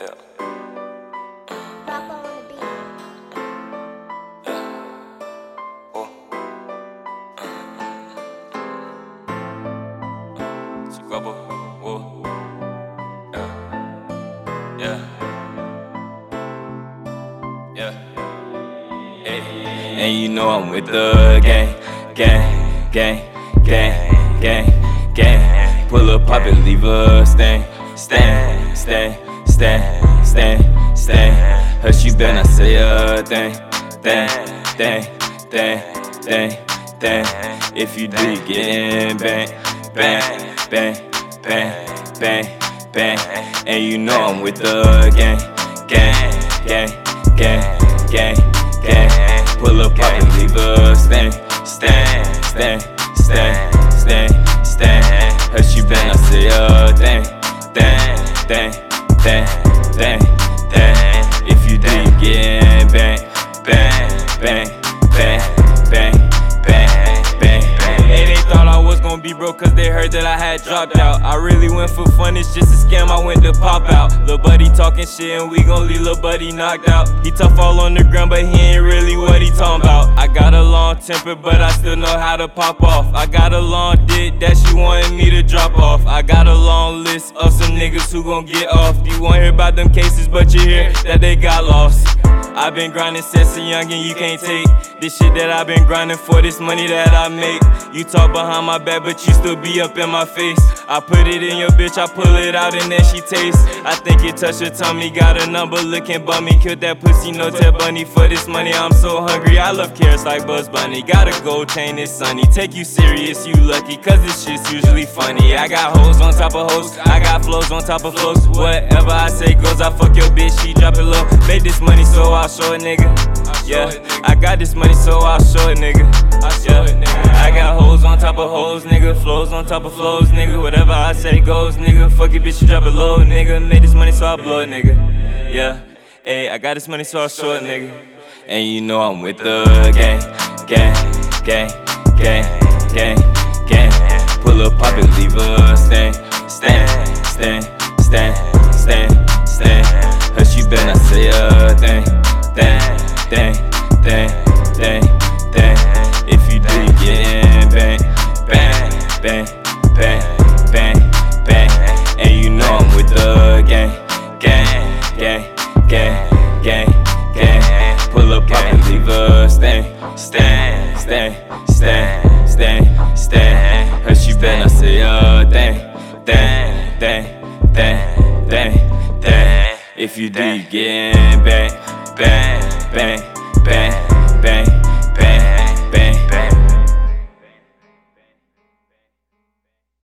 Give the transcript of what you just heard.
Yeah. Rock on the beat. Oh. Chihuahua. Whoa. Yeah. Yeah. Hey. And you know I'm with the gang. Pull up, pop it, leave a stain. Hush, you better not say a thing. If you do, you get bang. And you know I'm with the gang. Pull up, pop it, leave a stain. Hush, you better not say a thing. If you do, you get bang. Hey, they thought I was gonna be broke cause they heard that I had dropped out. I really went for fun, it's just a scam, I went to pop out. Lil' buddy talking shit and we gon' leave lil' buddy knocked out. He tough all on the ground but he ain't really what he talking about. I got a long temper but I still know how to pop off. I got a long dick that she wanted me to drop off. I got a long list of some niggas who gon' get off. You won't hear about them cases but you hear that they got lost. I've been grinding since a youngin', you can't take this shit that I've been grinding for, this money that I make. You talk behind my back, but you still be up in my face. I put it in your bitch, I pull it out and then she tastes. I think it touched her tummy, got a number looking bummy. Killed that pussy, no Ted Bunny for this money. I'm so hungry, I love carrots like Bugs Bunny. Got a gold chain, it's sunny. Take you serious, you lucky, cause this shit's usually funny. I got hoes on top of hoes, I got flows on top of flows. Whatever I say goes, I fuck your bitch, she drop it low. Made this money so I'll show it, nigga. Yeah, I got this money so I'll show it, nigga. Yeah, I got hoes on top of hoes, nigga. Flows on top of flows, nigga. Whatever I say goes, nigga. Fuck it, bitch, you drop it low, nigga. Made this money so I blow it, nigga. Yeah, hey, I got this money so I'll show it, nigga. And you know I'm with the gang. Pull up, pop it, leave a stain. Hush, you better not say a thing. If you do, you get bang. And you know I'm with the gang. Pull up, pop and leave a stain. Hush, you better not say a thing. If you do, you get bang.